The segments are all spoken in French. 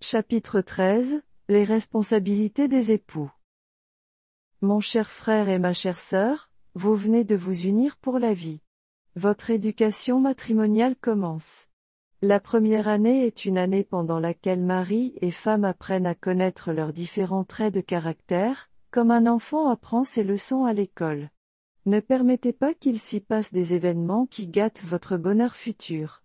Chapitre 13. Les responsabilités des époux. Mon cher frère et ma chère sœur, vous venez de vous unir pour la vie. Votre éducation matrimoniale commence. La première année est une année pendant laquelle mari et femme apprennent à connaître leurs différents traits de caractère, comme un enfant apprend ses leçons à l'école. Ne permettez pas qu'il s'y passe des événements qui gâtent votre bonheur futur.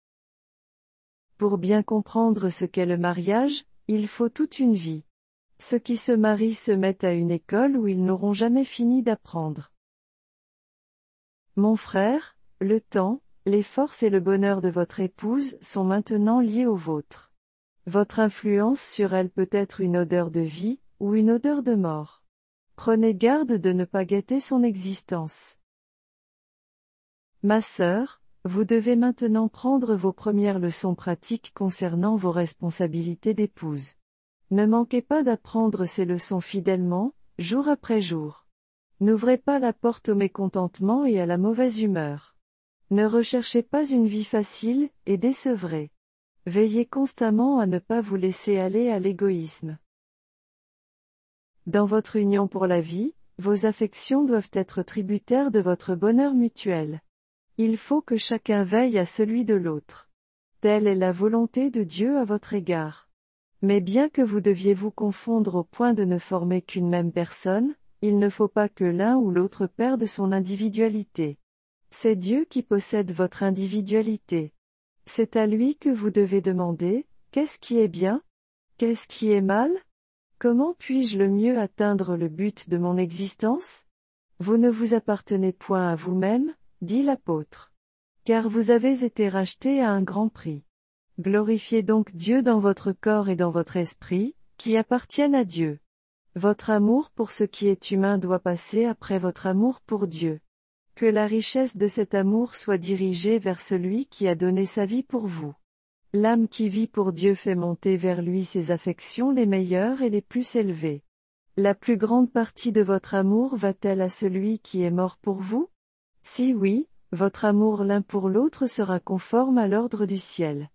Pour bien comprendre ce qu'est le mariage, il faut toute une vie. Ceux qui se marient se mettent à une école où ils n'auront jamais fini d'apprendre. Mon frère, le temps, les forces et le bonheur de votre épouse sont maintenant liés aux vôtres. Votre influence sur elle peut être une odeur de vie, ou une odeur de mort. Prenez garde de ne pas gâter son existence. Ma sœur, vous devez maintenant prendre vos premières leçons pratiques concernant vos responsabilités d'épouse. Ne manquez pas d'apprendre ces leçons fidèlement, jour après jour. N'ouvrez pas la porte au mécontentement et à la mauvaise humeur. Ne recherchez pas une vie facile et décevrée. Veillez constamment à ne pas vous laisser aller à l'égoïsme. Dans votre union pour la vie, vos affections doivent être tributaires de votre bonheur mutuel. Il faut que chacun veille à celui de l'autre. Telle est la volonté de Dieu à votre égard. Mais bien que vous deviez vous confondre au point de ne former qu'une même personne, il ne faut pas que l'un ou l'autre perde son individualité. C'est Dieu qui possède votre individualité. C'est à lui que vous devez demander, qu'est-ce qui est bien? Qu'est-ce qui est mal? Comment puis-je le mieux atteindre le but de mon existence? Vous ne vous appartenez point à vous-même, dit l'apôtre. Car vous avez été rachetés à un grand prix. Glorifiez donc Dieu dans votre corps et dans votre esprit, qui appartiennent à Dieu. Votre amour pour ce qui est humain doit passer après votre amour pour Dieu. Que la richesse de cet amour soit dirigée vers celui qui a donné sa vie pour vous. L'âme qui vit pour Dieu fait monter vers lui ses affections les meilleures et les plus élevées. La plus grande partie de votre amour va-t-elle à celui qui est mort pour vous? Si oui, votre amour l'un pour l'autre sera conforme à l'ordre du ciel.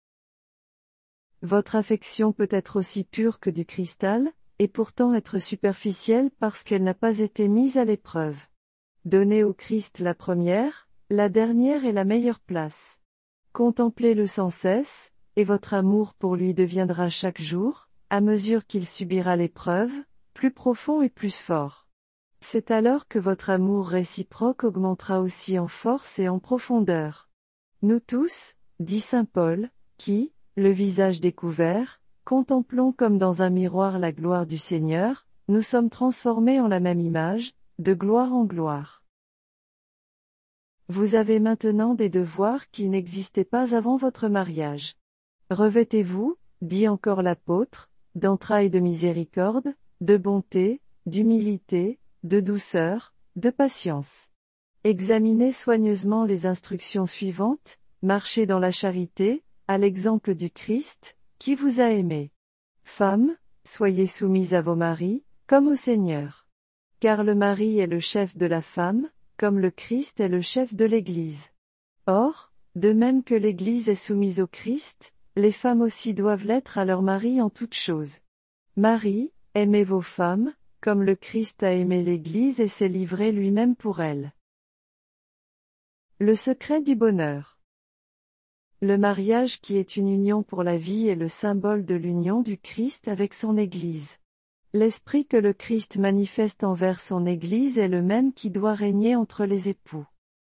Votre affection peut être aussi pure que du cristal, et pourtant être superficielle parce qu'elle n'a pas été mise à l'épreuve. Donnez au Christ la première, la dernière et la meilleure place. Contemplez-le sans cesse, et votre amour pour lui deviendra chaque jour, à mesure qu'il subira l'épreuve, plus profond et plus fort. C'est alors que votre amour réciproque augmentera aussi en force et en profondeur. Nous tous, dit saint Paul, qui, le visage découvert, contemplons comme dans un miroir la gloire du Seigneur, nous sommes transformés en la même image, de gloire en gloire. Vous avez maintenant des devoirs qui n'existaient pas avant votre mariage. Revêtez-vous, dit encore l'apôtre, d'entrailles de miséricorde, de bonté, d'humilité, de douceur, de patience. Examinez soigneusement les instructions suivantes, marchez dans la charité, à l'exemple du Christ, qui vous a aimé. Femmes, soyez soumises à vos maris, comme au Seigneur. Car le mari est le chef de la femme, comme le Christ est le chef de l'Église. Or, de même que l'Église est soumise au Christ, les femmes aussi doivent l'être à leur mari en toutes choses. Maris, aimez vos femmes, comme le Christ a aimé l'Église et s'est livré lui-même pour elle. Le secret du bonheur. Le mariage qui est une union pour la vie est le symbole de l'union du Christ avec son Église. L'esprit que le Christ manifeste envers son Église est le même qui doit régner entre les époux.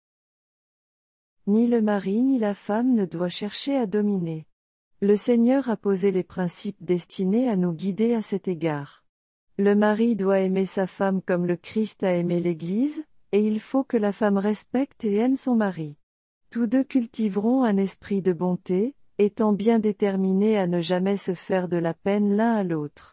Ni le mari ni la femme ne doit chercher à dominer. Le Seigneur a posé les principes destinés à nous guider à cet égard. Le mari doit aimer sa femme comme le Christ a aimé l'Église, et il faut que la femme respecte et aime son mari. Tous deux cultiveront un esprit de bonté, étant bien déterminés à ne jamais se faire de la peine l'un à l'autre.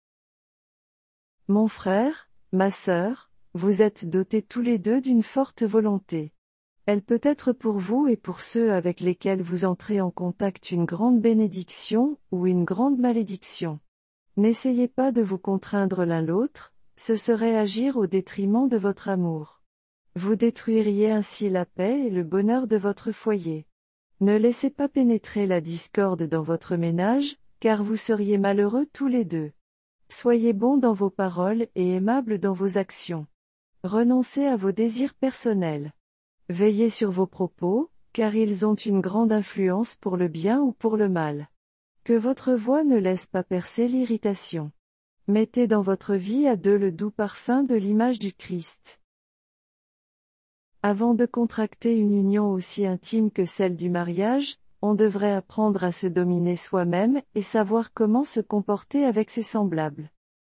Mon frère, ma sœur, vous êtes dotés tous les deux d'une forte volonté. Elle peut être pour vous et pour ceux avec lesquels vous entrez en contact une grande bénédiction ou une grande malédiction. N'essayez pas de vous contraindre l'un l'autre, ce serait agir au détriment de votre amour. Vous détruiriez ainsi la paix et le bonheur de votre foyer. Ne laissez pas pénétrer la discorde dans votre ménage, car vous seriez malheureux tous les deux. Soyez bons dans vos paroles et aimables dans vos actions. Renoncez à vos désirs personnels. Veillez sur vos propos, car ils ont une grande influence pour le bien ou pour le mal. Que votre voix ne laisse pas percer l'irritation. Mettez dans votre vie à deux le doux parfum de l'image du Christ. Avant de contracter une union aussi intime que celle du mariage, on devrait apprendre à se dominer soi-même et savoir comment se comporter avec ses semblables.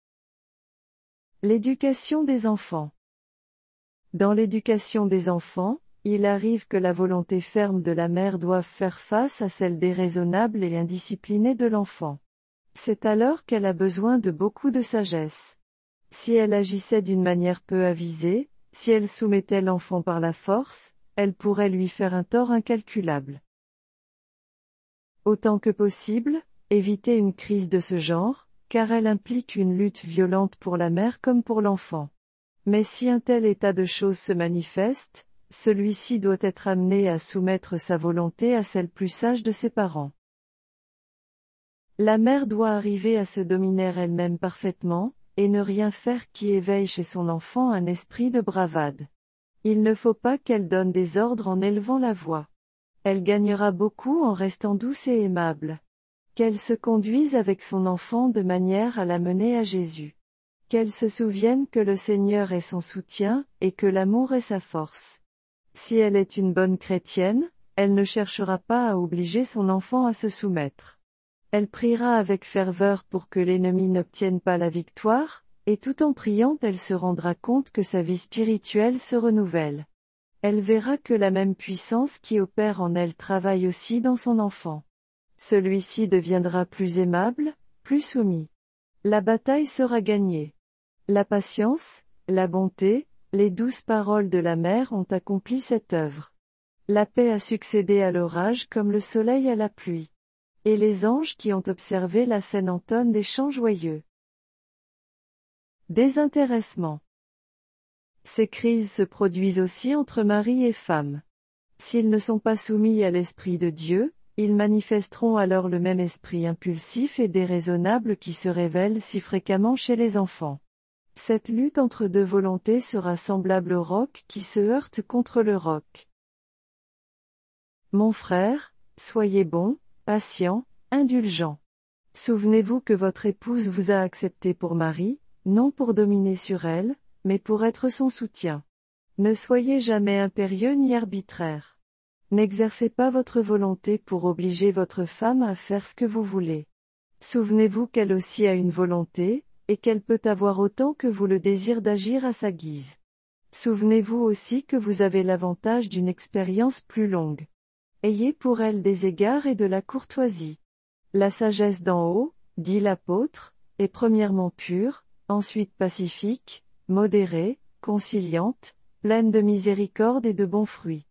L'éducation des enfants. Dans l'éducation des enfants, il arrive que la volonté ferme de la mère doive faire face à celle déraisonnable et indisciplinée de l'enfant. C'est alors qu'elle a besoin de beaucoup de sagesse. Si elle agissait d'une manière peu avisée, si elle soumettait l'enfant par la force, elle pourrait lui faire un tort incalculable. Autant que possible, évitez une crise de ce genre, car elle implique une lutte violente pour la mère comme pour l'enfant. Mais si un tel état de choses se manifeste, celui-ci doit être amené à soumettre sa volonté à celle plus sage de ses parents. La mère doit arriver à se dominer elle-même parfaitement, et ne rien faire qui éveille chez son enfant un esprit de bravade. Il ne faut pas qu'elle donne des ordres en élevant la voix. Elle gagnera beaucoup en restant douce et aimable. Qu'elle se conduise avec son enfant de manière à l'amener à Jésus. Qu'elle se souvienne que le Seigneur est son soutien, et que l'amour est sa force. Si elle est une bonne chrétienne, elle ne cherchera pas à obliger son enfant à se soumettre. Elle priera avec ferveur pour que l'ennemi n'obtienne pas la victoire, et tout en priant elle se rendra compte que sa vie spirituelle se renouvelle. Elle verra que la même puissance qui opère en elle travaille aussi dans son enfant. Celui-ci deviendra plus aimable, plus soumis. La bataille sera gagnée. La patience, la bonté, les douces paroles de la mère ont accompli cette œuvre. La paix a succédé à l'orage comme le soleil à la pluie. Et les anges qui ont observé la scène entonnent des chants joyeux. Désintéressement. Ces crises se produisent aussi entre mari et femme. S'ils ne sont pas soumis à l'Esprit de Dieu, ils manifesteront alors le même esprit impulsif et déraisonnable qui se révèle si fréquemment chez les enfants. Cette lutte entre deux volontés sera semblable au roc qui se heurte contre le roc. Mon frère, soyez bon, patient, indulgent. Souvenez-vous que votre épouse vous a accepté pour mari, non pour dominer sur elle, mais pour être son soutien. Ne soyez jamais impérieux ni arbitraire. N'exercez pas votre volonté pour obliger votre femme à faire ce que vous voulez. Souvenez-vous qu'elle aussi a une volonté, et qu'elle peut avoir autant que vous le désir d'agir à sa guise. Souvenez-vous aussi que vous avez l'avantage d'une expérience plus longue. Ayez pour elle des égards et de la courtoisie. La sagesse d'en haut, dit l'apôtre, est premièrement pure, ensuite pacifique, modérée, conciliante, pleine de miséricorde et de bons fruits.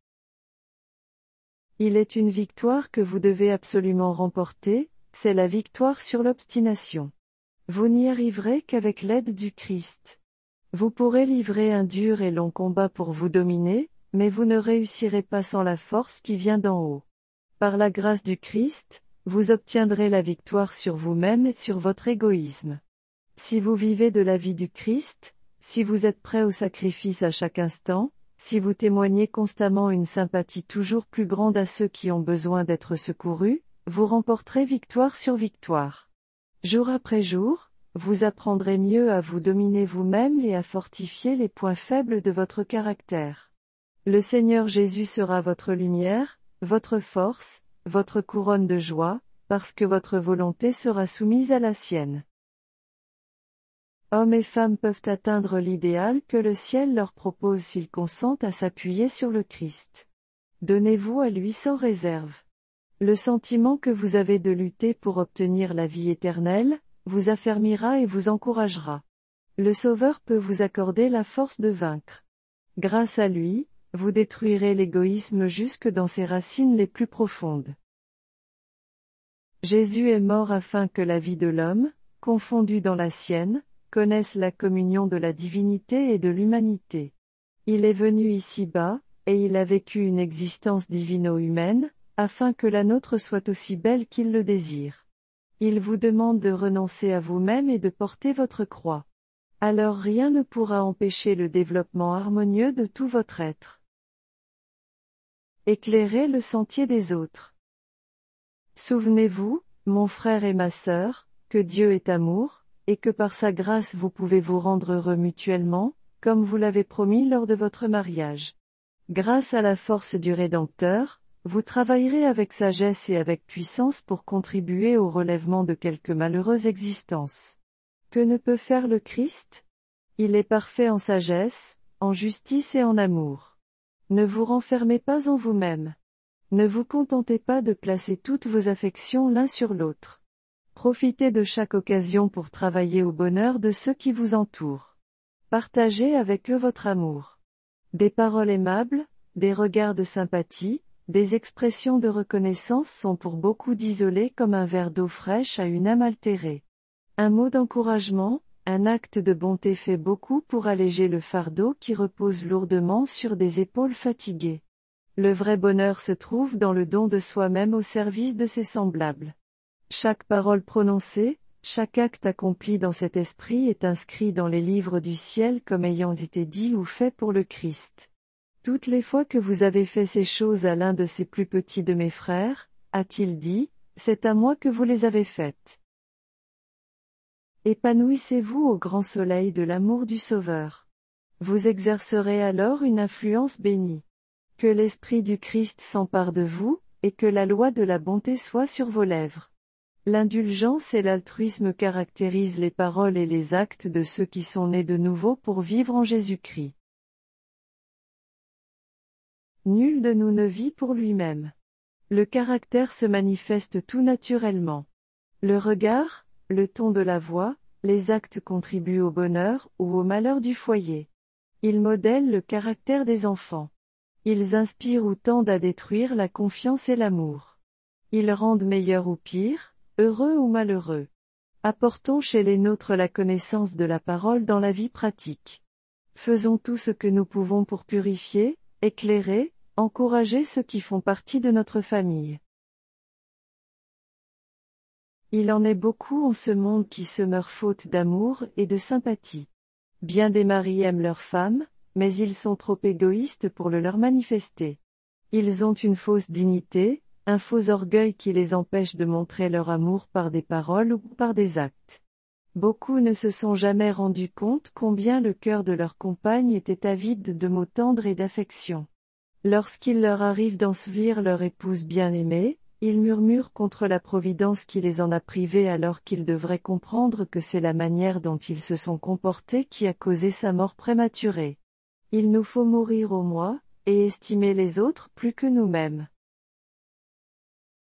Il est une victoire que vous devez absolument remporter, c'est la victoire sur l'obstination. Vous n'y arriverez qu'avec l'aide du Christ. Vous pourrez livrer un dur et long combat pour vous dominer, mais vous ne réussirez pas sans la force qui vient d'en haut. Par la grâce du Christ, vous obtiendrez la victoire sur vous-même et sur votre égoïsme. Si vous vivez de la vie du Christ, si vous êtes prêt au sacrifice à chaque instant, si vous témoignez constamment une sympathie toujours plus grande à ceux qui ont besoin d'être secourus, vous remporterez victoire sur victoire. Jour après jour, vous apprendrez mieux à vous dominer vous-même et à fortifier les points faibles de votre caractère. Le Seigneur Jésus sera votre lumière, votre force, votre couronne de joie, parce que votre volonté sera soumise à la sienne. Hommes et femmes peuvent atteindre l'idéal que le ciel leur propose s'ils consentent à s'appuyer sur le Christ. Donnez-vous à lui sans réserve. Le sentiment que vous avez de lutter pour obtenir la vie éternelle, vous affermira et vous encouragera. Le Sauveur peut vous accorder la force de vaincre. Grâce à lui, vous détruirez l'égoïsme jusque dans ses racines les plus profondes. Jésus est mort afin que la vie de l'homme, confondue dans la sienne, connaisse la communion de la divinité et de l'humanité. Il est venu ici-bas, et il a vécu une existence divino-humaine, afin que la nôtre soit aussi belle qu'il le désire. Il vous demande de renoncer à vous-même et de porter votre croix. Alors rien ne pourra empêcher le développement harmonieux de tout votre être. Éclairez le sentier des autres. Souvenez-vous, mon frère et ma sœur, que Dieu est amour, et que par sa grâce vous pouvez vous rendre heureux mutuellement, comme vous l'avez promis lors de votre mariage. Grâce à la force du Rédempteur, vous travaillerez avec sagesse et avec puissance pour contribuer au relèvement de quelque malheureuse existence. Que ne peut faire le Christ? Il est parfait en sagesse, en justice et en amour. Ne vous renfermez pas en vous-même. Ne vous contentez pas de placer toutes vos affections l'un sur l'autre. Profitez de chaque occasion pour travailler au bonheur de ceux qui vous entourent. Partagez avec eux votre amour. Des paroles aimables, des regards de sympathie, des expressions de reconnaissance sont pour beaucoup d'isolés comme un verre d'eau fraîche à une âme altérée. Un mot d'encouragement, un acte de bonté fait beaucoup pour alléger le fardeau qui repose lourdement sur des épaules fatiguées. Le vrai bonheur se trouve dans le don de soi-même au service de ses semblables. Chaque parole prononcée, chaque acte accompli dans cet esprit est inscrit dans les livres du ciel comme ayant été dit ou fait pour le Christ. Toutes les fois que vous avez fait ces choses à l'un de ces plus petits de mes frères, a-t-il dit, c'est à moi que vous les avez faites. Épanouissez-vous au grand soleil de l'amour du Sauveur. Vous exercerez alors une influence bénie. Que l'Esprit du Christ s'empare de vous, et que la loi de la bonté soit sur vos lèvres. L'indulgence et l'altruisme caractérisent les paroles et les actes de ceux qui sont nés de nouveau pour vivre en Jésus-Christ. Nul de nous ne vit pour lui-même. Le caractère se manifeste tout naturellement. Le regard, le ton de la voix, les actes contribuent au bonheur ou au malheur du foyer. Ils modèlent le caractère des enfants. Ils inspirent ou tendent à détruire la confiance et l'amour. Ils rendent meilleur ou pire, heureux ou malheureux. Apportons chez les nôtres la connaissance de la parole dans la vie pratique. Faisons tout ce que nous pouvons pour purifier, éclairer, encourager ceux qui font partie de notre famille. Il en est beaucoup en ce monde qui se meurent faute d'amour et de sympathie. Bien des maris aiment leurs femmes, mais ils sont trop égoïstes pour le leur manifester. Ils ont une fausse dignité, un faux orgueil qui les empêche de montrer leur amour par des paroles ou par des actes. Beaucoup ne se sont jamais rendus compte combien le cœur de leur compagne était avide de mots tendres et d'affection. Lorsqu'il leur arrive d'ensevelir leur épouse bien-aimée, ils murmurent contre la providence qui les en a privés alors qu'ils devraient comprendre que c'est la manière dont ils se sont comportés qui a causé sa mort prématurée. Il nous faut mourir au moi, et estimer les autres plus que nous-mêmes.